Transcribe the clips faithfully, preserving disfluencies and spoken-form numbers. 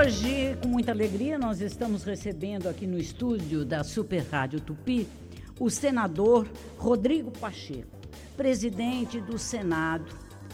hoje, com muita alegria, nós estamos recebendo aqui no estúdio da Super Rádio Tupi o senador Rodrigo Pacheco, presidente do Senado,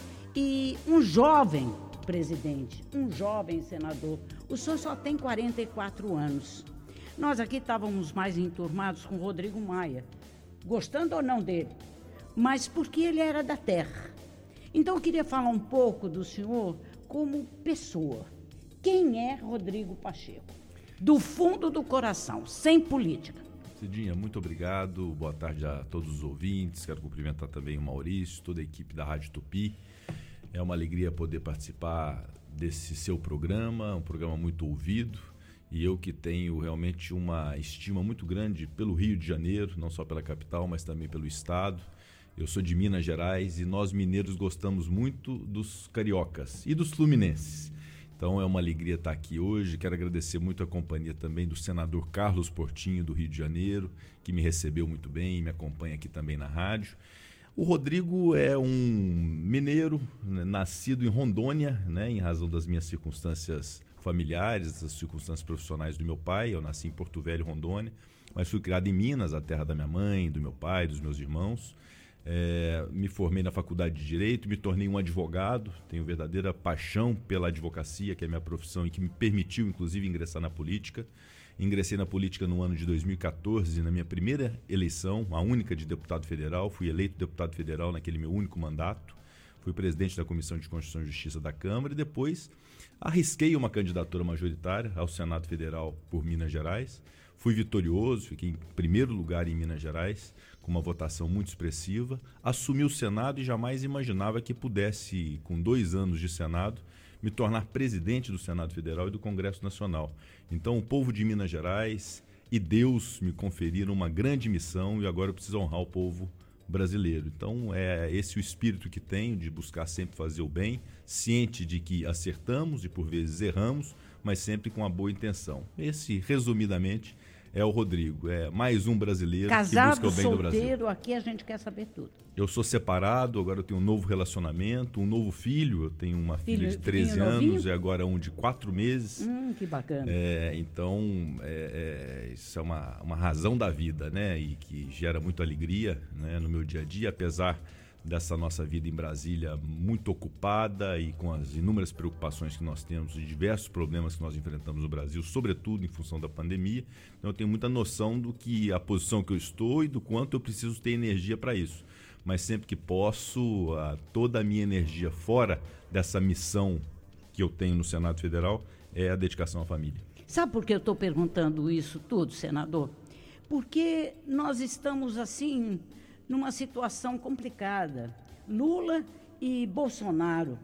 e um jovem presidente, um jovem senador. O senhor só tem quarenta e quatro anos. Nós aqui estávamos mais enturmados com o Rodrigo Maia, gostando ou não dele, mas porque ele era da terra. Então eu queria falar um pouco do senhor como pessoa. Quem é Rodrigo Pacheco? Do fundo do coração, sem política. Cidinha, muito obrigado. Boa tarde a todos os ouvintes. Quero cumprimentar também o Maurício, toda a equipe da Rádio Tupi. É uma alegria poder participar desse seu programa, um programa muito ouvido. E eu que tenho realmente uma estima muito grande pelo Rio de Janeiro, não só pela capital, mas também pelo estado. Eu sou de Minas Gerais e nós mineiros gostamos muito dos cariocas e dos fluminenses. Então é uma alegria estar aqui hoje. Quero agradecer muito a companhia também do senador Carlos Portinho, do Rio de Janeiro, que me recebeu muito bem e me acompanha aqui também na rádio. O Rodrigo é um mineiro, né, nascido em Rondônia, né, em razão das minhas circunstâncias familiares, das circunstâncias profissionais do meu pai. Eu nasci em Porto Velho, Rondônia, mas fui criado em Minas, a terra da minha mãe, do meu pai, dos meus irmãos. É, me formei na faculdade de Direito, me tornei um advogado, tenho verdadeira paixão pela advocacia, que é a minha profissão e que me permitiu, inclusive, ingressar na política. Ingressei na política no ano de dois mil e quatorze, na minha primeira eleição, a única de deputado federal. Fui eleito deputado federal naquele meu único mandato. Fui presidente da Comissão de Constituição e Justiça da Câmara e depois arrisquei uma candidatura majoritária ao Senado Federal por Minas Gerais. Fui vitorioso, fiquei em primeiro lugar em Minas Gerais, com uma votação muito expressiva. Assumi o Senado e jamais imaginava que pudesse, com dois anos de Senado, me tornar presidente do Senado Federal e do Congresso Nacional. Então, o povo de Minas Gerais e Deus me conferiram uma grande missão e agora eu preciso honrar o povo brasileiro. Então, é esse o espírito que tenho de buscar sempre fazer o bem, ciente de que acertamos e por vezes erramos, mas sempre com a boa intenção. Esse, resumidamente, é o Rodrigo. É mais um brasileiro Casado, que busca o bem do Brasil. Solteiro, aqui a gente quer saber tudo. Eu sou separado, agora eu tenho um novo relacionamento, um novo filho. Eu tenho uma filha Filho, de treze filho anos novinho? e agora um de quatro meses. Hum, que bacana. É, então, é, é, isso é uma, uma razão da vida, né? E que gera muita alegria, né, no meu dia a dia, apesar dessa nossa vida em Brasília muito ocupada e com as inúmeras preocupações que nós temos e diversos problemas que nós enfrentamos no Brasil, sobretudo em função da pandemia. Então eu tenho muita noção do que a posição que eu estou e do quanto eu preciso ter energia para isso. Mas sempre que posso, a, toda a minha energia fora dessa missão que eu tenho no Senado Federal é a dedicação à família. Sabe por que eu estou perguntando isso tudo, senador? Porque nós estamos assim numa situação complicada, Lula e Bolsonaro,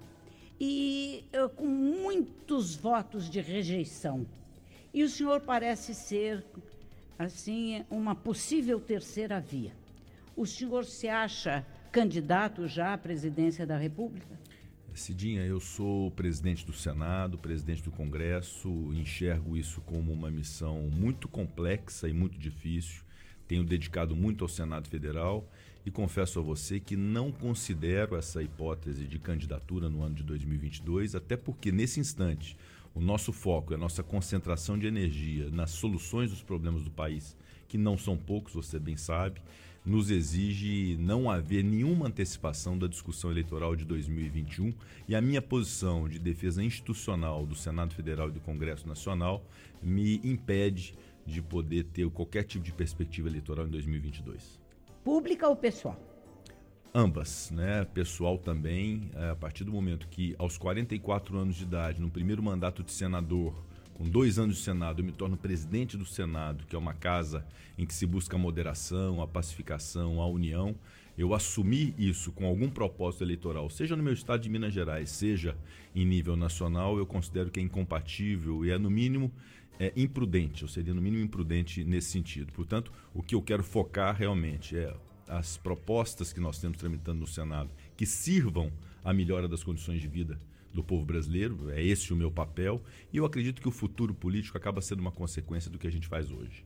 e uh, com muitos votos de rejeição. E o senhor parece ser, assim, uma possível terceira via. O senhor se acha candidato já à presidência da República? Cidinha, eu sou presidente do Senado, presidente do Congresso, enxergo isso como uma missão muito complexa e muito difícil. Tenho dedicado muito ao Senado Federal e confesso a você que não considero essa hipótese de candidatura no ano de dois mil e vinte e dois, até porque nesse instante o nosso foco, a nossa concentração de energia nas soluções dos problemas do país, que não são poucos, você bem sabe, nos exige não haver nenhuma antecipação da discussão eleitoral de dois mil e vinte e um e a minha posição de defesa institucional do Senado Federal e do Congresso Nacional me impede de poder ter qualquer tipo de perspectiva eleitoral em dois mil e vinte e dois. Pública ou pessoal? Ambas, né? Pessoal também, a partir do momento que aos quarenta e quatro anos de idade, no primeiro mandato de senador, com dois anos de Senado, eu me torno presidente do Senado, que é uma casa em que se busca a moderação, a pacificação, a união. Eu assumi isso com algum propósito eleitoral, seja no meu estado de Minas Gerais, seja em nível nacional, eu considero que é incompatível e é, no mínimo, é imprudente. Eu seria, no mínimo, imprudente nesse sentido. Portanto, o que eu quero focar realmente é as propostas que nós temos tramitando no Senado que sirvam à melhora das condições de vida do povo brasileiro. É esse o meu papel e eu acredito que o futuro político acaba sendo uma consequência do que a gente faz hoje.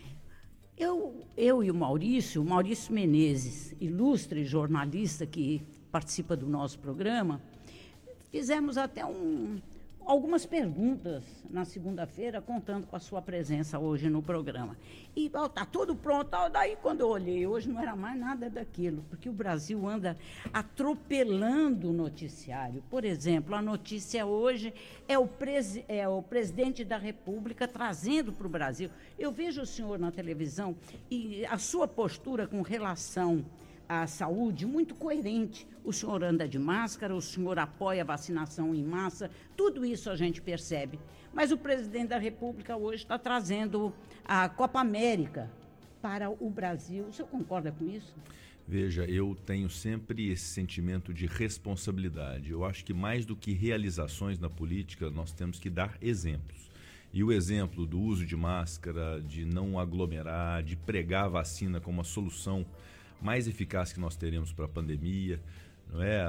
Eu, eu e o Maurício, o Maurício Menezes, ilustre jornalista que participa do nosso programa, fizemos até um, algumas perguntas na segunda-feira, contando com a sua presença hoje no programa. E está tudo pronto. Ó, daí, quando eu olhei, hoje não era mais nada daquilo, porque o Brasil anda atropelando o noticiário. Por exemplo, a notícia hoje é o, presi- é o presidente da República trazendo para o Brasil. Eu vejo o senhor na televisão e a sua postura com relação à saúde muito coerente. O senhor anda de máscara, o senhor apoia a vacinação em massa, tudo isso a gente percebe. Mas o presidente da República hoje está trazendo a Copa América para o Brasil. O senhor concorda com isso? Veja, eu tenho sempre esse sentimento de responsabilidade. Eu acho que mais do que realizações na política, nós temos que dar exemplos. E o exemplo do uso de máscara, de não aglomerar, de pregar a vacina como a solução mais eficaz que nós teremos para a pandemia, não é?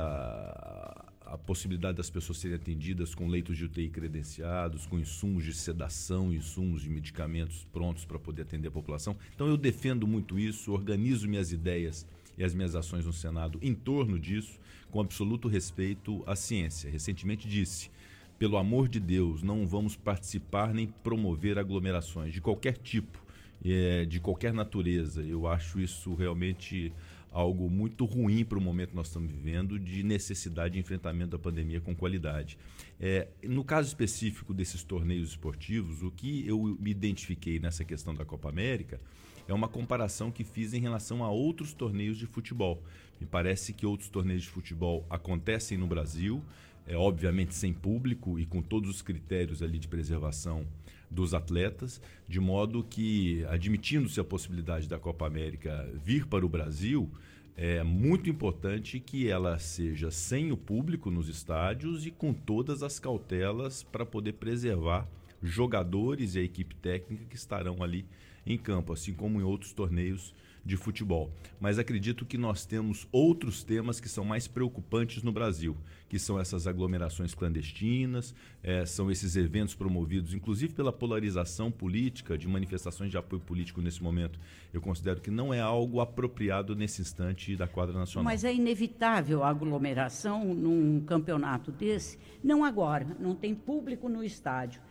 A, a possibilidade das pessoas serem atendidas com leitos de U T I credenciados, com insumos de sedação, insumos de medicamentos prontos para poder atender a população. Então eu defendo muito isso, organizo minhas ideias e as minhas ações no Senado em torno disso, com absoluto respeito à ciência. Recentemente disse, pelo amor de Deus, não vamos participar nem promover aglomerações de qualquer tipo, é, de qualquer natureza. Eu acho isso realmente algo muito ruim para o momento que nós estamos vivendo, de necessidade de enfrentamento da pandemia com qualidade. É, no caso específico desses torneios esportivos, o que eu me identifiquei nessa questão da Copa América é uma comparação que fiz em relação a outros torneios de futebol. Me parece que outros torneios de futebol acontecem no Brasil, é, obviamente sem público e com todos os critérios ali de preservação dos atletas, de modo que, admitindo-se a possibilidade da Copa América vir para o Brasil, é muito importante que ela seja sem o público nos estádios e com todas as cautelas para poder preservar jogadores e a equipe técnica que estarão ali em campo, assim como em outros torneios de futebol. Mas acredito que nós temos outros temas que são mais preocupantes no Brasil, que são essas aglomerações clandestinas, é, são esses eventos promovidos, inclusive pela polarização política, de manifestações de apoio político nesse momento. Eu considero que não é algo apropriado nesse instante da quadra nacional. Mas é inevitável a aglomeração num campeonato desse, não agora, não tem público no estádio,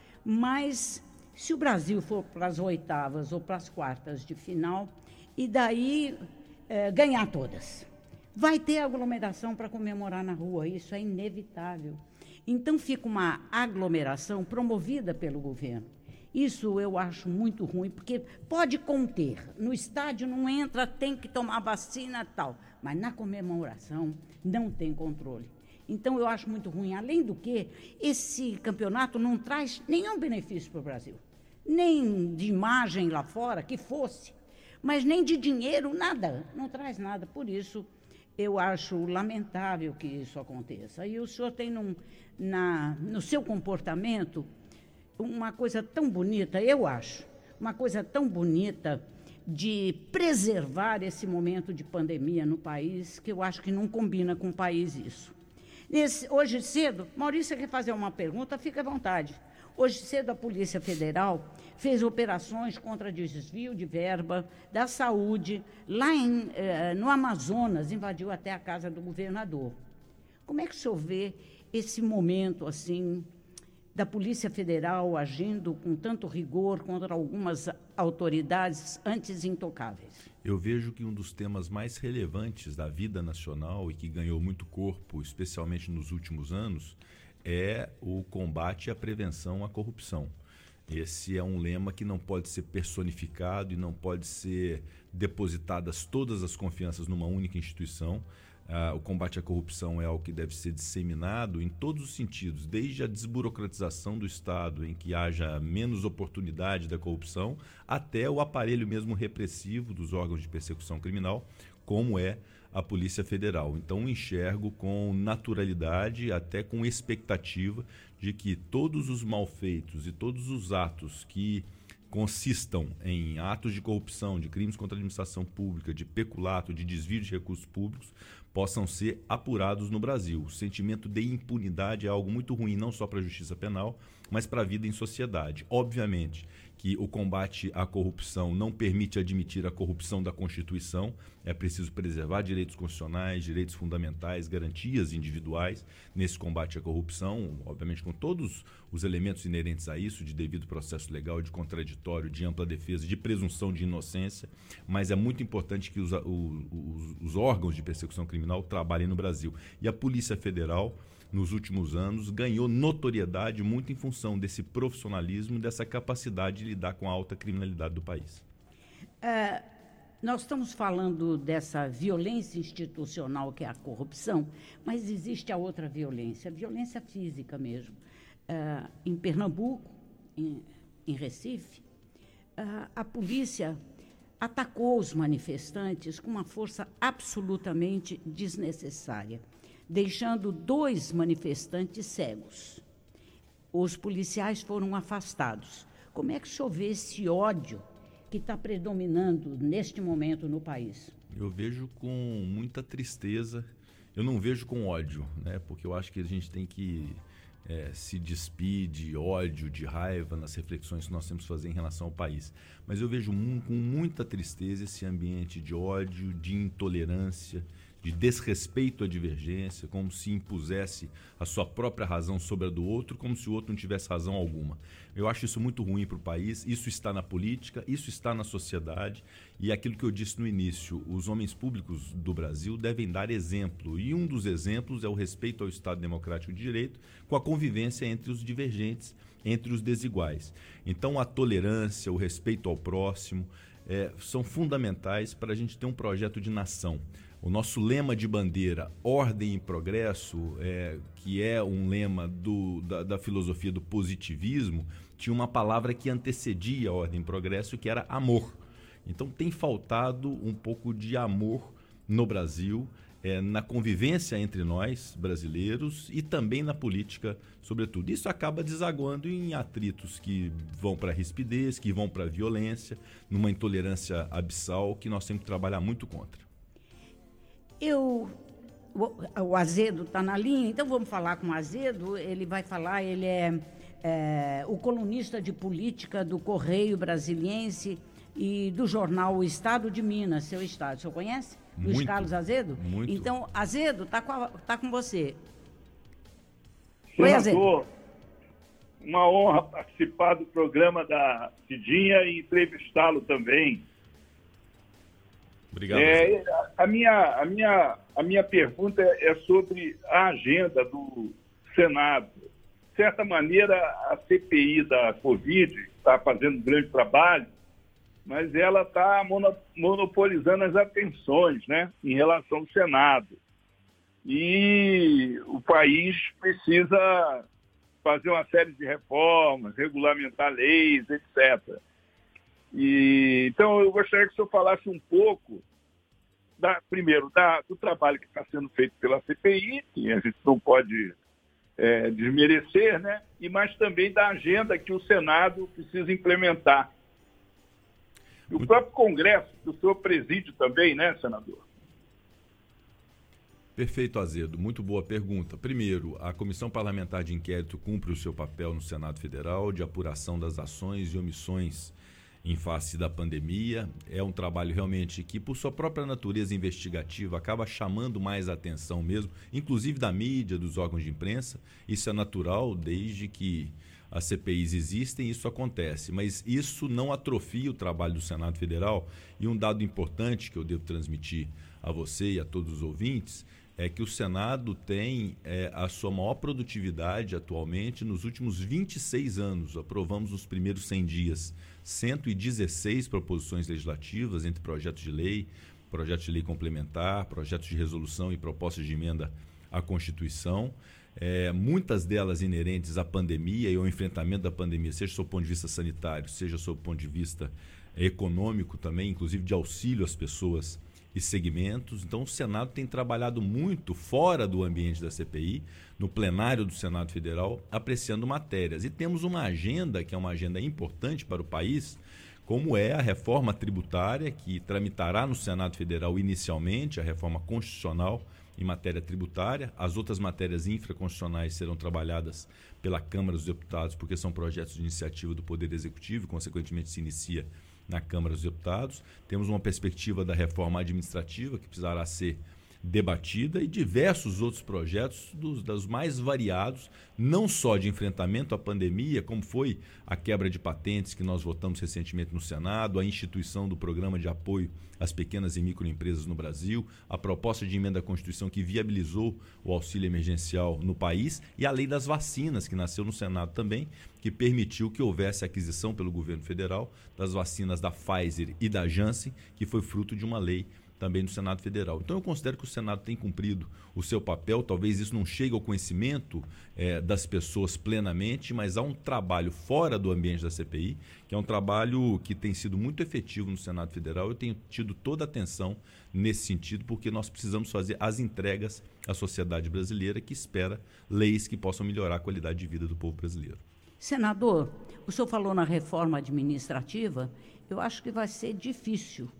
mas se o Brasil for para as oitavas ou para as quartas de final, e daí é, ganhar todas. Vai ter aglomeração para comemorar na rua, isso é inevitável. Então fica uma aglomeração promovida pelo governo. Isso eu acho muito ruim, porque pode conter. No estádio não entra, tem que tomar vacina e tal, mas na comemoração não tem controle. Então eu acho muito ruim. Além do que, esse campeonato não traz nenhum benefício para o Brasil. Nem de imagem lá fora, que fosse. Mas nem de dinheiro, nada, não traz nada. Por isso, eu acho lamentável que isso aconteça. E o senhor tem num, na, no seu comportamento uma coisa tão bonita, eu acho, uma coisa tão bonita de preservar esse momento de pandemia no país, que eu acho que não combina com o país isso. Nesse, hoje cedo, Maurício quer fazer uma pergunta, fica à vontade. Hoje cedo, a Polícia Federal fez operações contra desvio de verba da saúde lá em, eh, no Amazonas, invadiu até a casa do governador. Como é que o senhor vê esse momento, assim, da Polícia Federal agindo com tanto rigor contra algumas autoridades antes intocáveis? Eu vejo que um dos temas mais relevantes da vida nacional e que ganhou muito corpo, especialmente nos últimos anos, é o combate à prevenção à corrupção. Esse é um lema que não pode ser personificado e não pode ser depositadas todas as confianças numa única instituição. Ah, o combate à corrupção é algo que deve ser disseminado em todos os sentidos, desde a desburocratização do Estado, em que haja menos oportunidade da corrupção, até o aparelho mesmo repressivo dos órgãos de persecução criminal, como é a Polícia Federal. Então, enxergo com naturalidade, até com expectativa, de que todos os malfeitos e todos os atos que consistam em atos de corrupção, de crimes contra a administração pública, de peculato, de desvio de recursos públicos, possam ser apurados no Brasil. O sentimento de impunidade é algo muito ruim, não só para a justiça penal, mas para a vida em sociedade. Obviamente que o combate à corrupção não permite admitir a corrupção da Constituição, é preciso preservar direitos constitucionais, direitos fundamentais, garantias individuais nesse combate à corrupção, obviamente com todos os elementos inerentes a isso, de devido processo legal, de contraditório, de ampla defesa, de presunção de inocência, mas é muito importante que os, os, os órgãos de persecução criminal trabalhem no Brasil. E a Polícia Federal, nos últimos anos, ganhou notoriedade muito em função desse profissionalismo, dessa capacidade de lidar com a alta criminalidade do país. É, nós estamos falando dessa violência institucional que é a corrupção, mas existe a outra violência, a violência física mesmo. É, em Pernambuco, em, em Recife, é, a polícia atacou os manifestantes com uma força absolutamente desnecessária, deixando dois manifestantes cegos. Os policiais foram afastados. Como é que o senhor vê esse ódio que está predominando neste momento no país? Eu vejo com muita tristeza. Eu não vejo com ódio, né? Porque eu acho que a gente tem que é, se despir de ódio, de raiva nas reflexões que nós temos que fazer em relação ao país. Mas eu vejo mu- com muita tristeza esse ambiente de ódio, de intolerância, de desrespeito à divergência, como se impusesse a sua própria razão sobre a do outro, como se o outro não tivesse razão alguma. Eu acho isso muito ruim para o país, isso está na política, isso está na sociedade, e aquilo que eu disse no início, os homens públicos do Brasil devem dar exemplo, e um dos exemplos é o respeito ao Estado Democrático de Direito, com a convivência entre os divergentes, entre os desiguais. Então, a tolerância, o respeito ao próximo, é, são fundamentais para a gente ter um projeto de nação. O nosso lema de bandeira, ordem e progresso, é, que é um lema do, da, da filosofia do positivismo, tinha uma palavra que antecedia a ordem e progresso, que era amor. Então tem faltado um pouco de amor no Brasil, é, na convivência entre nós, brasileiros, e também na política, sobretudo. Isso acaba desaguando em atritos que vão para a rispidez, que vão para a violência, numa intolerância abissal que nós temos que trabalhar muito contra. Eu, o, o Azedo está na linha, então vamos falar com o Azedo. Ele vai falar, ele é, é o colunista de política do Correio Brasiliense e do jornal O Estado de Minas, seu estado. O senhor conhece? Luiz Muito, Carlos Azedo? Muito. Então, Azedo, está com, tá com você. Oi, Azedo. Uma honra participar do programa da Cidinha e entrevistá-lo também. Obrigado. É, a, minha, a, minha, a minha pergunta é sobre a agenda do Senado. De certa maneira, a C P I da Covid está fazendo um grande trabalho, mas ela está monopolizando as atenções, né, em relação ao Senado. E o país precisa fazer uma série de reformas, regulamentar leis, etcétera. E, então, eu gostaria que o senhor falasse um pouco, da, primeiro, da, do trabalho que está sendo feito pela C P I, que a gente não pode é, desmerecer, né? E mas também da agenda que o Senado precisa implementar. E o próprio Congresso, que o senhor preside também, né, senador? Perfeito, Azedo. Muito boa pergunta. Primeiro, a Comissão Parlamentar de Inquérito cumpre o seu papel no Senado Federal de apuração das ações e omissões em face da pandemia. É um trabalho realmente que, por sua própria natureza investigativa, acaba chamando mais a atenção mesmo, inclusive da mídia, dos órgãos de imprensa. Isso é natural, desde que as C P Is existem, isso acontece. Mas isso não atrofia o trabalho do Senado Federal. E um dado importante que eu devo transmitir a você e a todos os ouvintes é que o Senado tem é, a sua maior produtividade atualmente nos últimos vinte e seis anos. Aprovamos nos primeiros cem dias cento e dezesseis proposições legislativas, entre projetos de lei, projetos de lei complementar, projetos de resolução e propostas de emenda à Constituição. É, muitas delas inerentes à pandemia e ao enfrentamento da pandemia, seja sob o ponto de vista sanitário, seja sob o ponto de vista econômico também, inclusive de auxílio às pessoas e segmentos. Então o Senado tem trabalhado muito fora do ambiente da C P I, no plenário do Senado Federal, apreciando matérias. E temos uma agenda, que é uma agenda importante para o país, como é a reforma tributária, que tramitará no Senado Federal inicialmente, a reforma constitucional em matéria tributária. As outras matérias infraconstitucionais serão trabalhadas pela Câmara dos Deputados, porque são projetos de iniciativa do Poder Executivo, e, consequentemente, se inicia na Câmara dos Deputados. Temos uma perspectiva da reforma administrativa, que precisará ser debatida, e diversos outros projetos dos, dos mais variados, não só de enfrentamento à pandemia, como foi a quebra de patentes que nós votamos recentemente no Senado, a instituição do Programa de Apoio às Pequenas e Microempresas no Brasil, a proposta de emenda à Constituição que viabilizou o auxílio emergencial no país, e a lei das vacinas, que nasceu no Senado também, que permitiu que houvesse aquisição pelo governo federal das vacinas da Pfizer e da Janssen, que foi fruto de uma lei também do Senado Federal. Então eu considero que o Senado tem cumprido o seu papel. Talvez isso não chegue ao conhecimento eh, das pessoas plenamente, mas há um trabalho fora do ambiente da C P I, que é um trabalho que tem sido muito efetivo no Senado Federal. Eu tenho tido toda a atenção nesse sentido, porque nós precisamos fazer as entregas à sociedade brasileira, que espera leis que possam melhorar a qualidade de vida do povo brasileiro. Senador, o senhor falou na reforma administrativa. Eu acho que vai ser difícil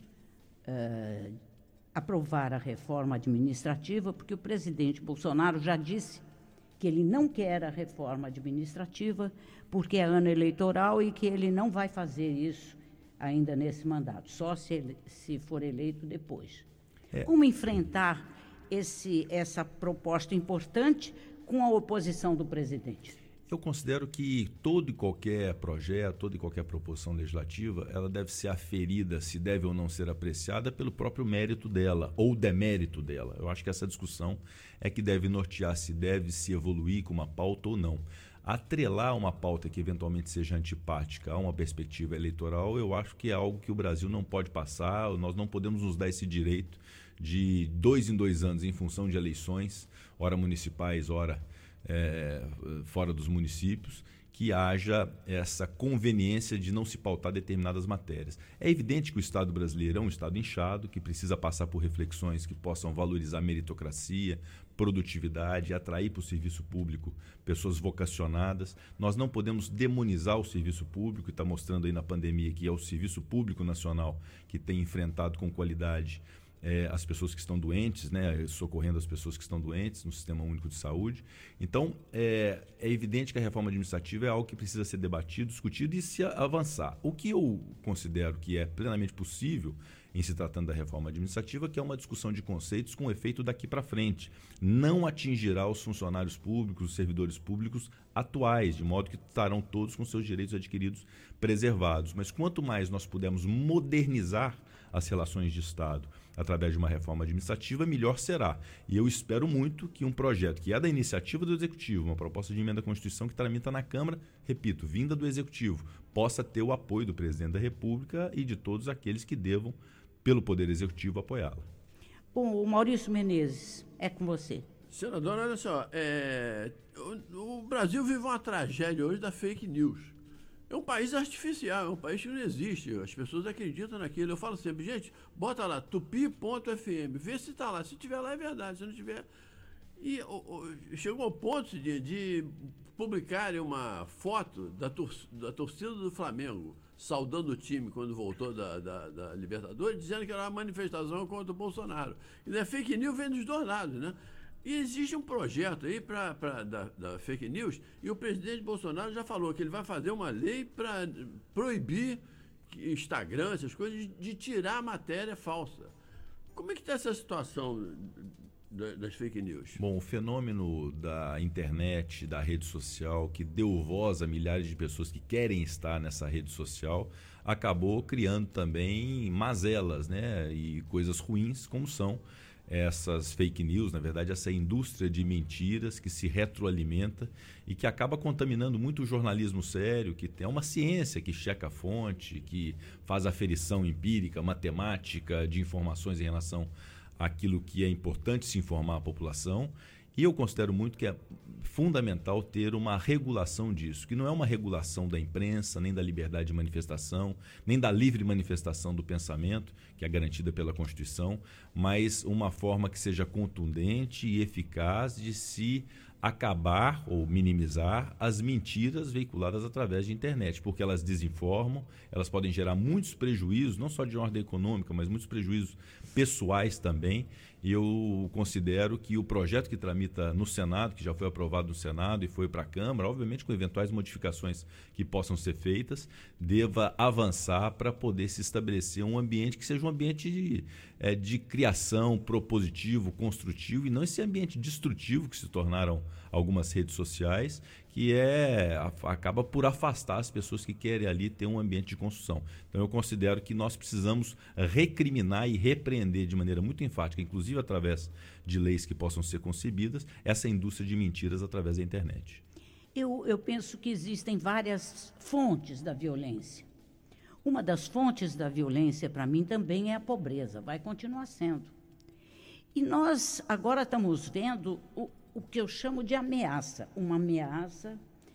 uh, aprovar a reforma administrativa, porque o presidente Bolsonaro já disse que ele não quer a reforma administrativa porque é ano eleitoral e que ele não vai fazer isso ainda nesse mandato, só se, ele, se for eleito depois. É. Como enfrentar esse, essa proposta importante com a oposição do presidente? Eu considero que todo e qualquer projeto, toda e qualquer proposição legislativa, ela deve ser aferida, se deve ou não ser apreciada, pelo próprio mérito dela ou demérito dela. Eu acho que essa discussão é que deve nortear se deve se evoluir com uma pauta ou não. Atrelar uma pauta que eventualmente seja antipática a uma perspectiva eleitoral, eu acho que é algo que o Brasil não pode passar. Nós não podemos nos dar esse direito de dois em dois anos, em função de eleições, ora municipais, ora É, fora dos municípios, que haja essa conveniência de não se pautar determinadas matérias. É evidente que o Estado brasileiro é um Estado inchado, que precisa passar por reflexões que possam valorizar a meritocracia, produtividade, atrair para o serviço público pessoas vocacionadas. Nós não podemos demonizar o serviço público, e está mostrando aí na pandemia que é o Serviço Público Nacional que tem enfrentado com qualidade É, as pessoas que estão doentes, né, socorrendo as pessoas que estão doentes no Sistema Único de Saúde. Então, é, é evidente que a reforma administrativa é algo que precisa ser debatido, discutido e se avançar. O que eu considero que é plenamente possível em se tratando da reforma administrativa, que é uma discussão de conceitos com efeito daqui para frente. Não atingirá os funcionários públicos, os servidores públicos atuais, de modo que estarão todos com seus direitos adquiridos preservados. Mas quanto mais nós pudermos modernizar as relações de Estado através de uma reforma administrativa, melhor será. E eu espero muito que um projeto que é da iniciativa do Executivo, uma proposta de emenda à Constituição que tramita na Câmara, repito, vinda do Executivo, possa ter o apoio do Presidente da República e de todos aqueles que devam, pelo Poder Executivo, apoiá-la. Bom, o Maurício Menezes, é com você. Senador, olha só, é, o, o Brasil vive uma tragédia hoje da fake news. É um país artificial, é um país que não existe. As pessoas acreditam naquilo. Eu falo sempre, gente, bota lá, tupi ponto f m, vê se está lá. Se tiver lá é verdade, se não tiver... E o, o, chegou ao ponto de, de publicarem uma foto da, tor da torcida do Flamengo, saudando o time quando voltou da, da, da Libertadores, dizendo que era uma manifestação contra o Bolsonaro. E da fake news vem dos dois lados, né? E existe um projeto aí pra, pra, da, da fake news, e o presidente Bolsonaro já falou que ele vai fazer uma lei para proibir Instagram, essas coisas, de, de tirar a matéria falsa. Como é que está essa situação da, das fake news? Bom, o fenômeno da internet, da rede social, que deu voz a milhares de pessoas que querem estar nessa rede social, acabou criando também mazelas, né, e coisas ruins, como são essas fake news, na verdade, essa indústria de mentiras que se retroalimenta e que acaba contaminando muito o jornalismo sério, que é uma ciência que checa a fonte, que faz aferição empírica, matemática de informações em relação àquilo que é importante se informar à população. E eu considero muito que é fundamental ter uma regulação disso, que não é uma regulação da imprensa, nem da liberdade de manifestação, nem da livre manifestação do pensamento, que é garantida pela Constituição, mas uma forma que seja contundente e eficaz de se acabar ou minimizar as mentiras veiculadas através de internet, porque elas desinformam, elas podem gerar muitos prejuízos, não só de ordem econômica, mas muitos prejuízos pessoais também. E eu considero que o projeto que tramita no Senado, que já foi aprovado no Senado e foi para a Câmara, obviamente com eventuais modificações que possam ser feitas, deva avançar para poder se estabelecer um ambiente que seja um ambiente de, é, de criação propositivo, construtivo, e não esse ambiente destrutivo que se tornaram algumas redes sociais, que é, acaba por afastar as pessoas que querem ali ter um ambiente de construção. Então eu considero que nós precisamos recriminar e repreender de maneira muito enfática, inclusive através de leis que possam ser concebidas, essa indústria de mentiras através da internet. Eu, eu penso que existem várias fontes da violência. Uma das fontes da violência, para mim, também é a pobreza, vai continuar sendo. E nós agora estamos vendo o, o que eu chamo de ameaça, uma ameaça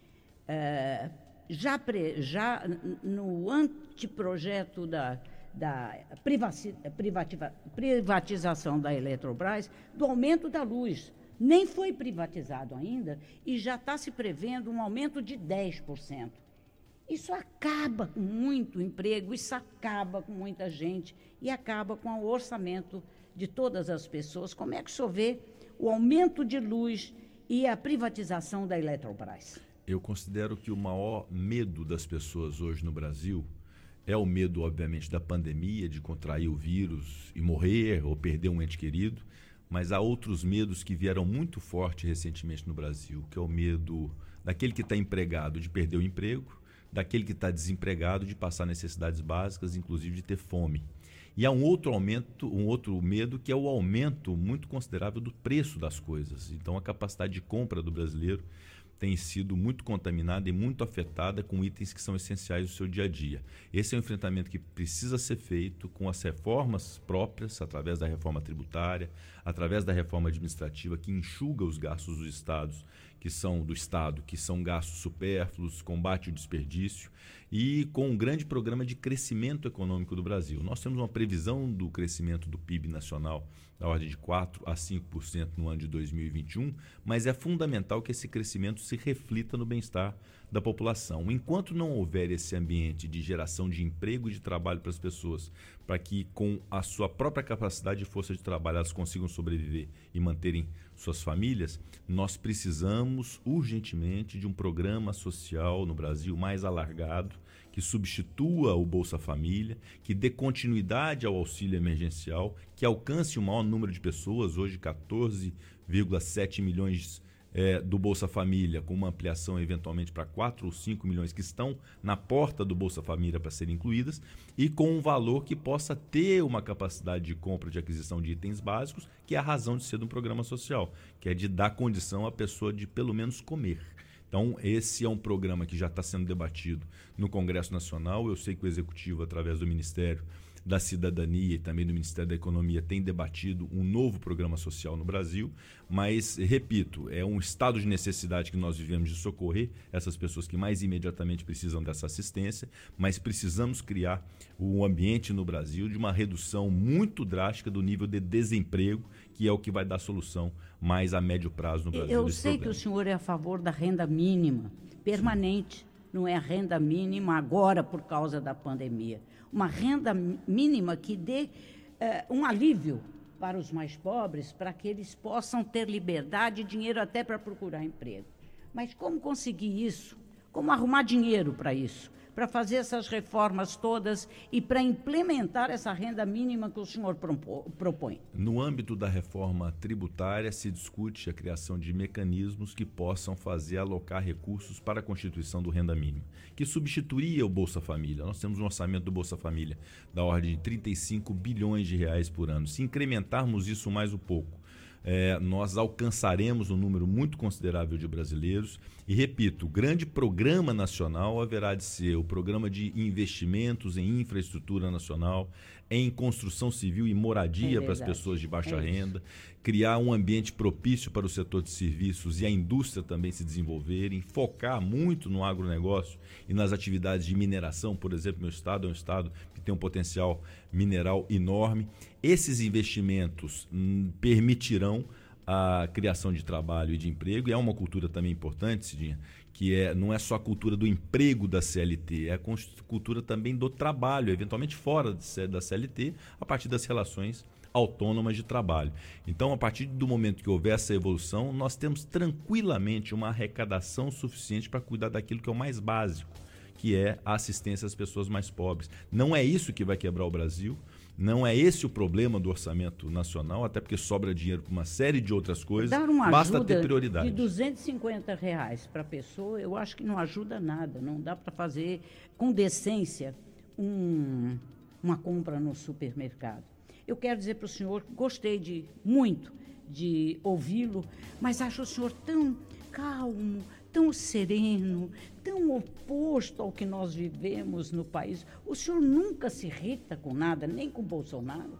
é, já, pre, já no anteprojeto da, da privaci, privativa, privatização da Eletrobras, do aumento da luz. Nem foi privatizado ainda e já está se prevendo um aumento de dez por cento. Isso acaba com muito emprego, isso acaba com muita gente e acaba com o orçamento de todas as pessoas. Como é que o senhor vê o aumento de luz e a privatização da Eletrobras? Eu considero que o maior medo das pessoas hoje no Brasil é o medo, obviamente, da pandemia, de contrair o vírus e morrer ou perder um ente querido, mas há outros medos que vieram muito forte recentemente no Brasil, que é o medo daquele que está empregado de perder o emprego, daquele que está desempregado de passar necessidades básicas, inclusive de ter fome. E há um outro aumento, um outro medo, que é o aumento muito considerável do preço das coisas. Então, a capacidade de compra do brasileiro tem sido muito contaminada e muito afetada com itens que são essenciais do seu dia a dia. Esse é um enfrentamento que precisa ser feito com as reformas próprias, através da reforma tributária, através da reforma administrativa, que enxuga os gastos dos estados, que são do Estado, que são gastos supérfluos, combate ao desperdício, e com um grande programa de crescimento econômico do Brasil. Nós temos uma previsão do crescimento do P I B nacional da ordem de quatro a cinco por cento no ano de dois mil e vinte e um, mas é fundamental que esse crescimento se reflita no bem-estar da população. Enquanto não houver esse ambiente de geração de emprego e de trabalho para as pessoas, para que com a sua própria capacidade e força de trabalho elas consigam sobreviver e manterem suas famílias, nós precisamos urgentemente de um programa social no Brasil mais alargado, que substitua o Bolsa Família, que dê continuidade ao auxílio emergencial, que alcance o maior número de pessoas, hoje quatorze vírgula sete milhões é, do Bolsa Família, com uma ampliação eventualmente para quatro ou cinco milhões que estão na porta do Bolsa Família para serem incluídas, e com um valor que possa ter uma capacidade de compra, de aquisição de itens básicos, que é a razão de ser de um programa social, que é de dar condição à pessoa de pelo menos comer. Então, esse é um programa que já está sendo debatido no Congresso Nacional. Eu sei que o Executivo, através do Ministério da Cidadania e também do Ministério da Economia, tem debatido um novo programa social no Brasil, mas, repito, é um estado de necessidade que nós vivemos de socorrer essas pessoas que mais imediatamente precisam dessa assistência, mas precisamos criar um ambiente no Brasil de uma redução muito drástica do nível de desemprego, que é o que vai dar solução mais a médio prazo no Brasil. Eu sei problema. Que o senhor é a favor da renda mínima permanente. Sim. Não é a renda mínima agora por causa da pandemia. Uma renda mínima que dê eh, um alívio para os mais pobres, para que eles possam ter liberdade e dinheiro até para procurar emprego. Mas como conseguir isso? Como arrumar dinheiro para isso? Para fazer essas reformas todas e para implementar essa renda mínima que o senhor propõe? No âmbito da reforma tributária, se discute a criação de mecanismos que possam fazer alocar recursos para a constituição do renda mínima, que substituiria o Bolsa Família. Nós temos um orçamento do Bolsa Família da ordem de trinta e cinco bilhões de reais por ano. Se incrementarmos isso mais um pouco, É, nós alcançaremos um número muito considerável de brasileiros. E, repito, o grande programa nacional haverá de ser o programa de investimentos em infraestrutura nacional, em construção civil e moradia é para as pessoas de baixa é renda, criar um ambiente propício para o setor de serviços e a indústria também se desenvolverem, focar muito no agronegócio e nas atividades de mineração. Por exemplo, meu estado é um estado que tem um potencial mineral enorme. Esses investimentos hum, permitirão a criação de trabalho e de emprego, e é uma cultura também importante, Cidinha, que é, não é só a cultura do emprego da C L T, é a cultura também do trabalho, eventualmente fora da C L T, a partir das relações autônomas de trabalho. Então, a partir do momento que houver essa evolução, nós temos tranquilamente uma arrecadação suficiente para cuidar daquilo que é o mais básico, que é a assistência às pessoas mais pobres. Não é isso que vai quebrar o Brasil, não é esse o problema do orçamento nacional, até porque sobra dinheiro para uma série de outras coisas, Dar uma basta ajuda ter prioridade. De duzentos e cinquenta reais para a pessoa, eu acho que não ajuda nada, não dá para fazer com decência um, uma compra no supermercado. Eu quero dizer para o senhor que gostei de, muito de ouvi-lo, mas acho o senhor tão calmo, tão sereno, tão oposto ao que nós vivemos no país. O senhor nunca se irrita com nada, nem com o Bolsonaro?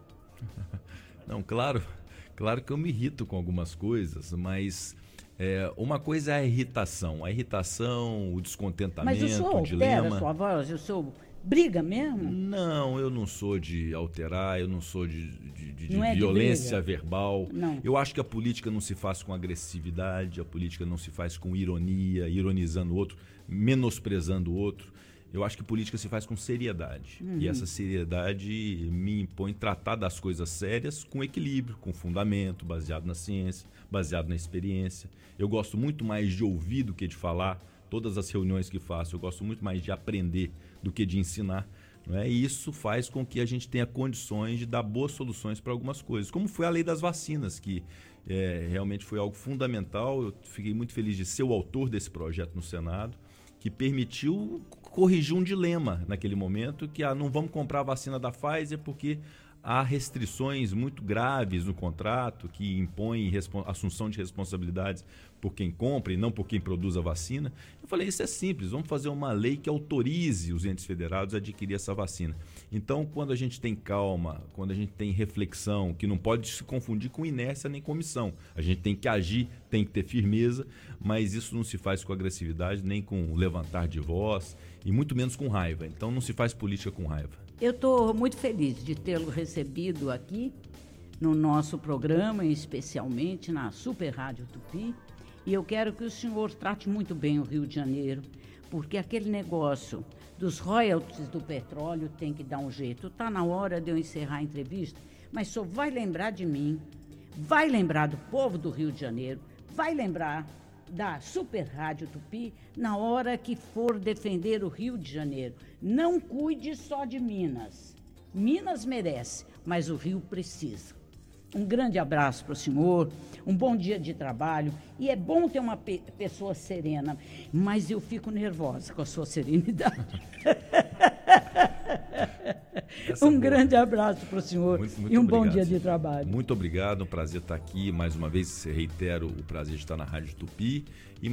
Não, claro, claro que eu me irrito com algumas coisas, mas é, uma coisa é a irritação. A irritação, o descontentamento, mas o senhor o altera dilema. A sua voz, o senhor briga mesmo? Não, eu não sou de alterar, eu não sou de, de, de, de é violência de verbal. Não. Eu acho que a política não se faz com agressividade, a política não se faz com ironia, ironizando o outro, menosprezando o outro. Eu acho que política se faz com seriedade. Uhum. E essa seriedade me impõe tratar das coisas sérias com equilíbrio, com fundamento, baseado na ciência, baseado na experiência. Eu gosto muito mais de ouvir do que de falar. Todas as reuniões que faço, eu gosto muito mais de aprender do que de ensinar. Não é? E isso faz com que a gente tenha condições de dar boas soluções para algumas coisas, como foi a lei das vacinas, que é, realmente foi algo fundamental. Eu fiquei muito feliz de ser o autor desse projeto no Senado, que permitiu corrigir um dilema naquele momento, que ah, não vamos comprar a vacina da Pfizer porque há restrições muito graves no contrato que impõem assunção de responsabilidades por quem compra e não por quem produz a vacina. Eu falei, isso é simples, vamos fazer uma lei que autorize os entes federados a adquirir essa vacina. Então, quando a gente tem calma, quando a gente tem reflexão, que não pode se confundir com inércia nem com omissão. A gente tem que agir, tem que ter firmeza, mas isso não se faz com agressividade, nem com levantar de voz e muito menos com raiva. Então, não se faz política com raiva. Eu estou muito feliz de tê-lo recebido aqui no nosso programa, especialmente na Super Rádio Tupi. E eu quero que o senhor trate muito bem o Rio de Janeiro, porque aquele negócio dos royalties do petróleo tem que dar um jeito. Está na hora de eu encerrar a entrevista, mas só vai lembrar de mim, vai lembrar do povo do Rio de Janeiro, vai lembrar da Super Rádio Tupi na hora que for defender o Rio de Janeiro. Não cuide só de Minas. Minas merece, mas o Rio precisa. Um grande abraço para o senhor, um bom dia de trabalho. E é bom ter uma pe- pessoa serena, mas eu fico nervosa com a sua serenidade. Essa um boa. grande abraço para o senhor muito, muito e um obrigado, bom dia senhor. de trabalho. Muito obrigado, um prazer estar aqui. Mais uma vez, reitero o prazer de estar na Rádio Tupi. E